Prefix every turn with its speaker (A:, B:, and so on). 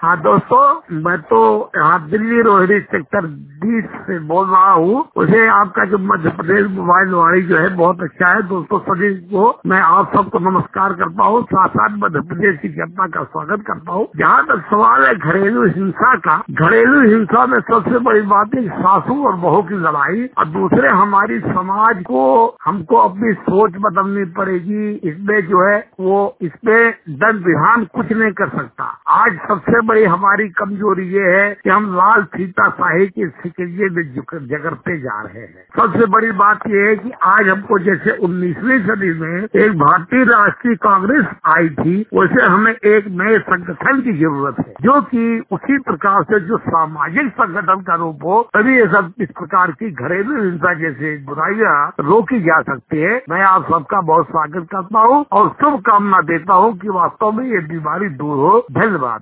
A: हाँ दोस्तों, मैं तो यहाँ दिल्ली रोहिणी सेक्टर 20 से बोल रहा हूँ। मुझे आपका जो मध्य प्रदेश मोबाइल वाणी जो है बहुत अच्छा है। दोस्तों सभी को मैं आप सबको नमस्कार करता हूँ, साथ साथ मध्य प्रदेश की जनता का स्वागत करता हूँ। जहाँ तक सवाल है घरेलू हिंसा का, घरेलू हिंसा में सबसे बड़ी बात है सासू और बहू की लड़ाई, और दूसरे हमारी समाज को हमको अपनी सोच बदलनी पड़ेगी। इसमें जो है वो इसमें दंड विधान कुछ नहीं कर सकता। आज सबसे बड़ी हमारी कमजोरी ये है कि हम लाल फीताशाही के सिकरिये में जगरते जा रहे हैं। सबसे बड़ी बात ये है कि आज हमको जैसे 19वीं सदी में एक भारतीय राष्ट्रीय कांग्रेस आई थी, वैसे हमें एक नए संगठन की जरूरत है जो कि उसी प्रकार से जो सामाजिक संगठन का रूप हो, तभी ये सब इस प्रकार की घरेलू हिंसा जैसे बुराइयां रोकी जा सकती है। मैं आप सबका बहुत स्वागत करता हूँ और शुभकामना देता हूँ कि वास्तव में ये बीमारी दूर हो। धन्यवाद।